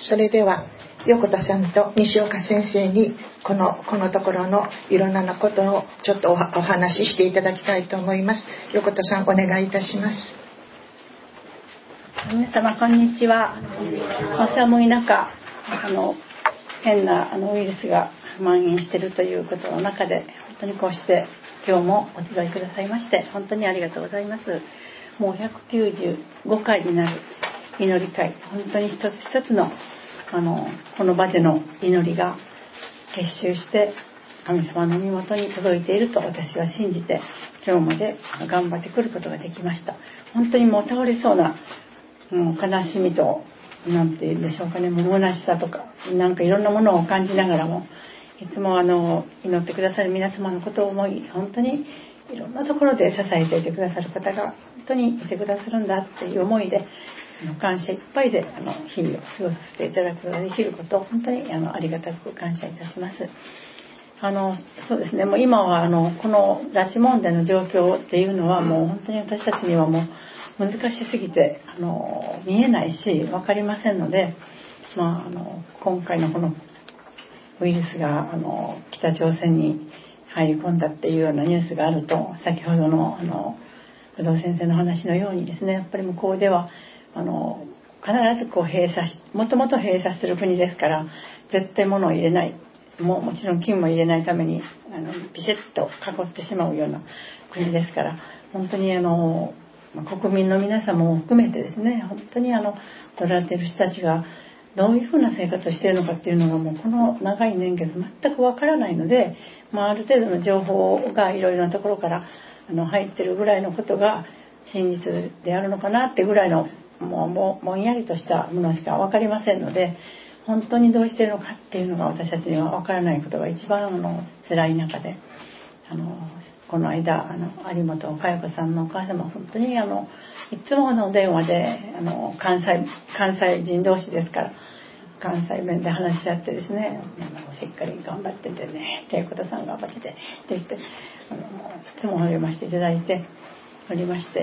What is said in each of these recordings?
それでは横田さんと西岡先生にこのところのいろんなことをちょっとお話ししていただきたいと思います。横田さん、お願いいたします。 皆様こんにちは。寒い中変なウイルスが蔓延しているということの中で、本当にこうして今日もお集いくださいまして本当にありがとうございます。もう195回になる祈り会、本当に一つ一つのこの場での祈りが結集して神様の身元に届いていると私は信じて、今日まで頑張ってくることができました。本当にもう倒れそうな悲しみとなんて言うんでしょうかね、もう虚しさとかなんかいろんなものを感じながらも、いつも祈ってくださる皆様のことを思い、本当にいろんなところで支えていてくださる方が本当にいてくださるんだっていう思いで、感謝いっぱいで日々を過ごさせていただくことができることを本当にありがたく感謝いたします。そうですね、もう今はこの拉致問題の状況っていうのはもう本当に私たちにはもう難しすぎて見えないし分かりませんので、今回のこのウイルスが北朝鮮に入り込んだっていうようなニュースがあると、先ほどの不動先生の話のようにですね、やっぱり向こうでは必ずもともと閉鎖する国ですから、絶対物を入れない、もちろん金も入れないためにビシッと囲ってしまうような国ですから、本当に国民の皆様も含めてですね、本当に取られている人たちがどういうふうな生活をしているのかっていうのがもうこの長い年月全くわからないので、ある程度の情報がいろいろなところから入ってるぐらいのことが真実であるのかなってぐらいのもんやりとしたものしか分かりませんので、本当にどうしているのかっていうのが私たちには分からないことが一番辛い中で、この間有本佳代子さんのお母様、本当にいつもお電話で関西人同士ですから関西弁で話し合ってですね、しっかり頑張っててね、横田さん頑張っててって言っていつも励ましていただいておりまして、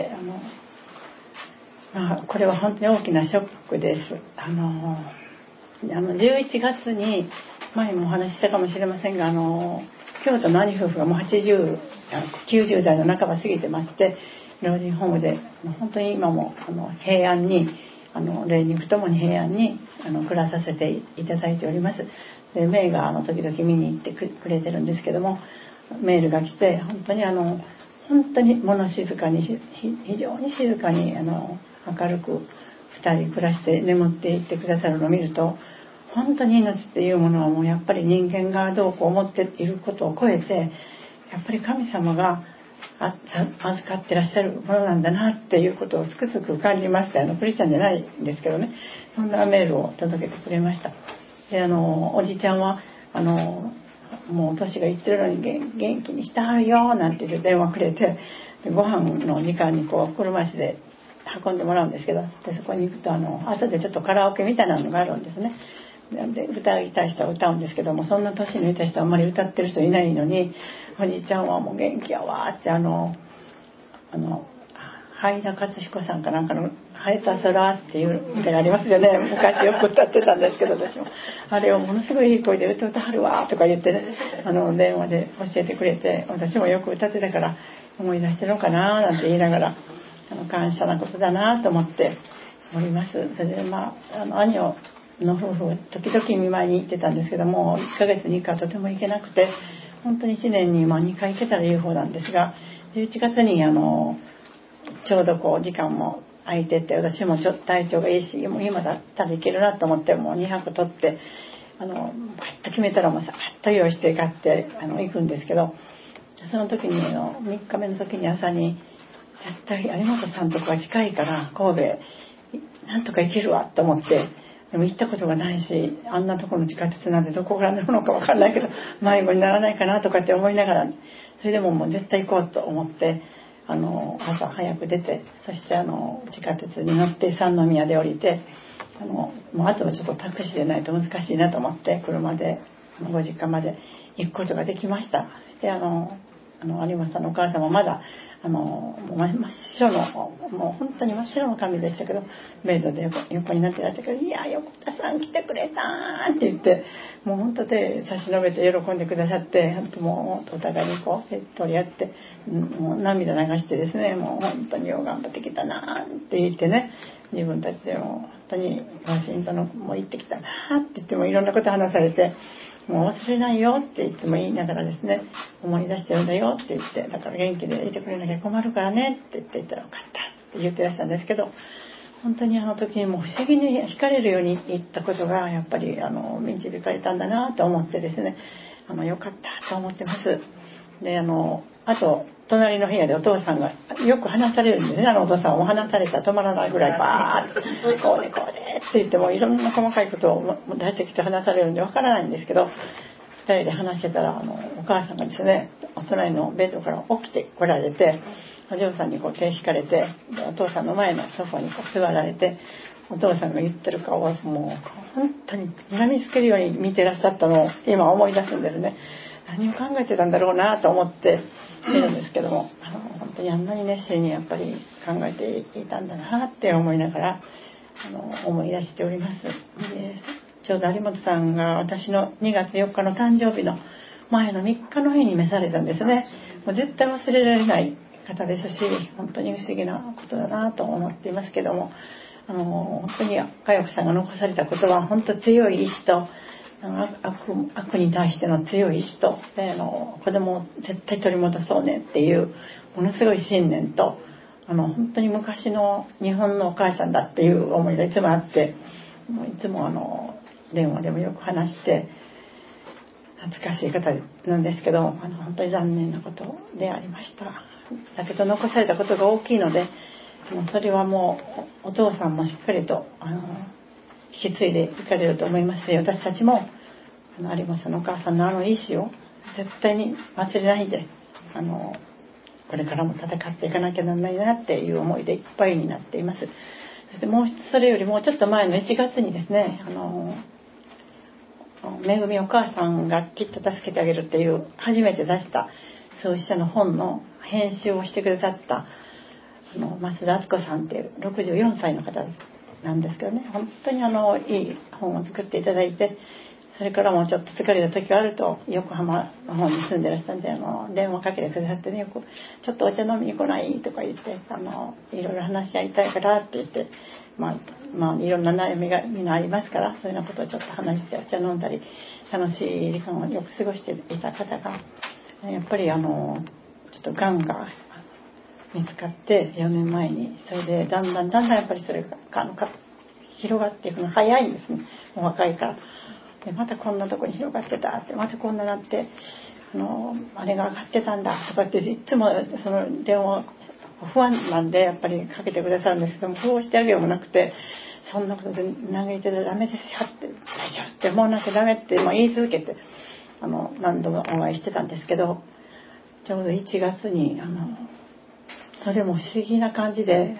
これは本当に大きなショックです。11月に前もお話ししたかもしれませんが、京都の兄夫婦がもう90代の半ば過ぎてまして、老人ホームで本当に今も平安に霊肉ともに平安に暮らさせていただいております。でメイが時々見に行ってくれてるんですけども、メールが来て本当に物静かに非常に静かに明るく2人暮らして眠っていってくださるのを見ると、本当に命っていうものはもうやっぱり人間がどうこう思っていることを超えて、やっぱり神様が預かってらっしゃるものなんだなっていうことをつくづく感じました。クリスチャンじゃないんですけどね、そんなメールを届けてくれました。でおじちゃんはもう年がいってるのに元気にしてはるよなんて言って電話くれて、でご飯の時間に車椅子で運んでもらうんですけど、でそこに行くと後でちょっとカラオケみたいなのがあるんですね。で歌いたい人は歌うんですけども、そんな年のいた人はあんまり歌ってる人いないのに、おじいちゃんはもう元気やわって灰田勝彦さんかなんかの晴れた空っていう歌がありますよね。昔よく歌ってたんですけど、私もあれをものすごいいい声で歌はるわとか言ってね、電話で教えてくれて、私もよく歌ってたから思い出してるのかななんて言いながら感謝なことだなと思っております。それで兄の夫婦時々見舞いに行ってたんですけども、1ヶ月に1回とても行けなくて、本当に1年に2回行けたらいい方なんですが、11月にちょうど時間も空いてて、私もちょっと体調がいいし、もう今だったらいけるなと思ってもう2泊取ってパッと決めたらもうさっと用意して買って行くんですけど、その時に3日目の時に朝に絶対有本さんとこが近いから神戸なんとか行けるわと思って、でも行ったことがないし、あんなところの地下鉄なんてどこから乗るのか分からないけど迷子にならないかなとかって思いながら、それでももう絶対行こうと思って朝早く出て、そして地下鉄に乗って三宮で降りて、もうあとはちょっとタクシーでないと難しいなと思って車でご実家まで行くことができました。そして有馬さんのお母さんもまだもう真っ白のもう本当に真っ白の髪でしたけど、ベッドで横になってらしたけど、いや横田さん来てくれたって言って、もう本当で差し伸べて喜んでくださって、本当もうお互いにこう取り合って、もう涙流してですね、もう本当によう頑張ってきたなって言ってね、自分たちでも本当にワシントンのもう行ってきたなって言ってもいろんなこと話されて、もう忘れないよっていつも言いながらですね、思い出してるんだよって言って、だから元気でいてくれなきゃ困るからねって言ったら分かったって言ってらしたんですけど、本当にあの時にもう不思議に惹かれるように言ったことがやっぱり導かれたんだなと思ってですね、よかったと思ってます。であと隣の部屋でお父さんがよく話されるんですね。お父さんも話されたら止まらないぐらいバーってこうでこうでって言ってもいろんな細かいことを出してきて話されるんでわからないんですけど、2人で話してたらお母さんがですね、お隣のベッドから起きてこられて、お嬢さんにこう手引かれて、お父さんの前のソファにこう座られて、お父さんが言ってる顔をもう本当に睨みつけるように見てらっしゃったのを今思い出すんですね。何を考えてたんだろうなと思っているんですけども、本当にあんなに熱心にやっぱり考えていたんだなって思いながら思い出しております。でちょうど有本さんが私の2月4日の誕生日の前の3日の日に召されたんですね。もう絶対忘れられない方ですし、本当に不思議なことだなと思っていますけども、本当に佳代子さんが残されたことは本当強い意志と悪に対しての強い意志と、子供を絶対取り戻そうねっていうものすごい信念と、本当に昔の日本のお母ちゃんだっていう思いがいつもあって、いつも電話でもよく話して懐かしい方なんですけど、本当に残念なことでありました。だけど残されたことが大きいので、それはもうお父さんもしっかりと引き継いでいかれると思いますし、私たちも有馬さんのお母さんの意思を絶対に忘れないでこれからも戦っていかなきゃならないなっていう思いでいっぱいになっています。そしてもう一つ、それよりもちょっと前の1月にですね、めぐみお母さんがきっと助けてあげるっていう初めて出した創始者の本の編集をしてくださった増田敦子さんっていう64歳の方なんですけどね、本当にいい本を作っていただいて、それからもちょっと疲れた時があると横浜の方に住んでらしたんで電話かけてくださってね、よくちょっとお茶飲みに来ないとか言って、いろいろ話し合いたいからって言って、まあいろんな悩みがみんなありますから、そういうようなことをちょっと話してお茶飲んだり楽しい時間をよく過ごしていた方が、やっぱりちょっとがんが見つかって4年前に、それでだんだんやっぱりそれが広がっていくの早いんですね、お若いから。でまたこんなとこに広がってたって、またこんななってあれが上がってたんだとかって、いつもその電話不安なんでやっぱりかけてくださるんですけども、そうしてあげようもなくて、そんなことで嘆いてたらダメですよって、大丈夫ってもうなきゃダメって言い続けて何度もお会いしてたんですけど、ちょうど1月にそれも不思議な感じで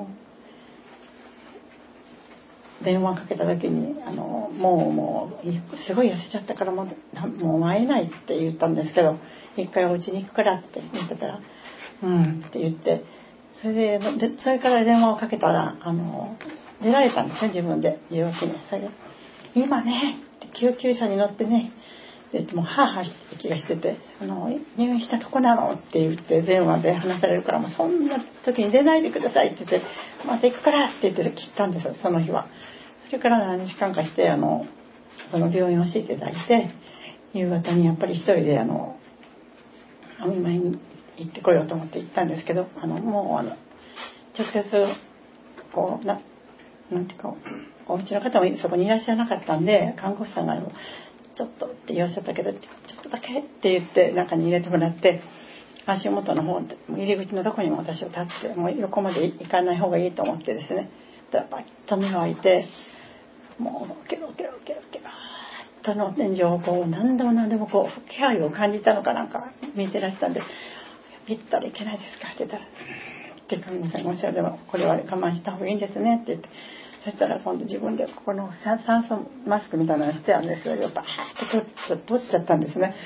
電話かけた時にもうすごい痩せちゃったからもう会えないって言ったんですけど、一回お家に行くからって言ってたらって言って、それから電話をかけたら出られたんですね、自分で受話器に。それで今ね救急車に乗ってねでもうハーハーして気がしてて、入院したとこなのって言って電話で話されるから、もうそんな時に出ないでくださいって言って、また行くからって言って切ったんですよ、その日は。それから何日間かしてその病院を教えていただいて、夕方にやっぱり一人でお見舞いに行ってこようと思って行ったんですけど、もう直接こうなんていうかお家の方もそこにいらっしゃらなかったんで、看護師さんがちょっとって言わせたけど、ちょっとだけって言って中に入れてもらって、足元の方入り口のとこにも私を立って、もう横まで行かない方がいいと思ってですね、バッと目を開いて、もうケロケロケロケロっとの天井をこう何度もこう気配を感じたのかなんか見てらしたんで、行ったらいけないですかって言ったら、って看護師さんがおっしゃる、でもこれは我慢した方がいいんですねって言って、そしたら今度自分でここの酸素マスクみたいなのをしてあるんですけど、バーッと取っちゃったんですね。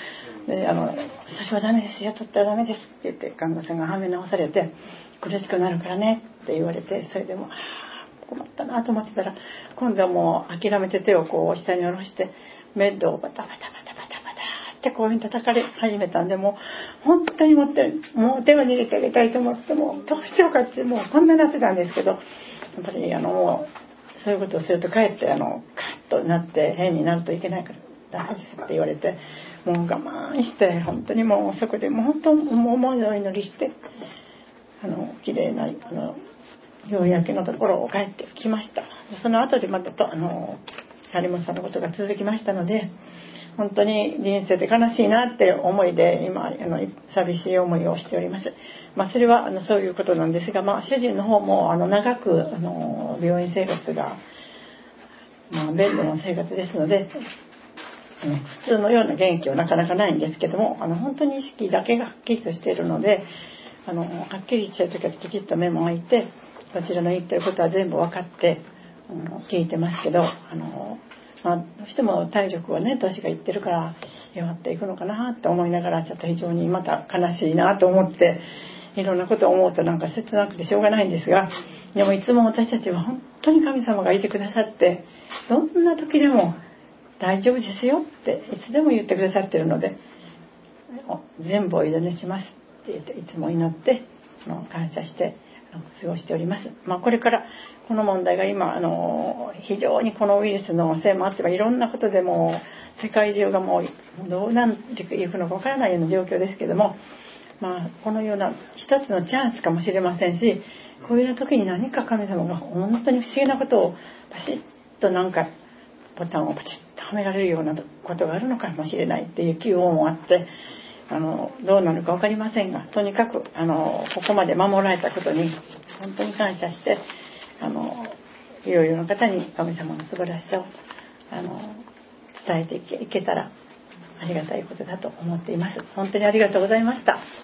で最初はダメですよ、取ったらダメですって言って看護師さんがはめ直されて、苦しくなるからねって言われて、それでも困ったなと思ってたら、今度はもう諦めて手をこう下に下ろしてベッドをバタバタバタバタバタってこういうふうに叩かれ始めたんで、もう本当にもう手を握ってあげたいと思って、もうどうしようかって、もうこんなになってたんですけど、やっぱりもうそういうことをするとかえってカッとなって変になるといけないからダメですって言われて、もう我慢して本当にもうそこでもう本当もう思いの祈りして綺麗な夕焼けのところを帰ってきました。その後でまた張本さんのことが続きましたので、本当に人生で悲しいなって思いで今寂しい思いをしております。それはそういうことなんですが、主人の方も長く病院生活が、ベッドの生活ですので、普通のような元気はなかなかないんですけども、本当に意識だけがはっきりとしているので、はっきりしている時はきちっと目も開いて、こちらの言っていることは全部分かって聞いてますけど、どうしても体力はね、年がいってるから弱っていくのかなと思いながら、ちょっと非常にまた悲しいなと思って、いろんなことを思うとなんか切なくてしょうがないんですが、でもいつも私たちは本当に神様がいてくださって、どんな時でも大丈夫ですよっていつでも言ってくださっているので、全部お委ねしますって言っていつも祈って感謝して過ごしております。これからこの問題が今非常にこのウイルスのせいもあっていろんなことでも世界中がもうどうなっていくのかわからないような状況ですけども、このような一つのチャンスかもしれませんし、こういう時に何か神様が本当に不思議なことをパシッとなんかボタンをパチッとはめられるようなことがあるのかもしれないっていう希望もあって、どうなるか分かりませんが、とにかくここまで守られたことに本当に感謝して、いろいろな方に神様の素晴らしさを伝えていけたらありがたいことだと思っています。本当にありがとうございました。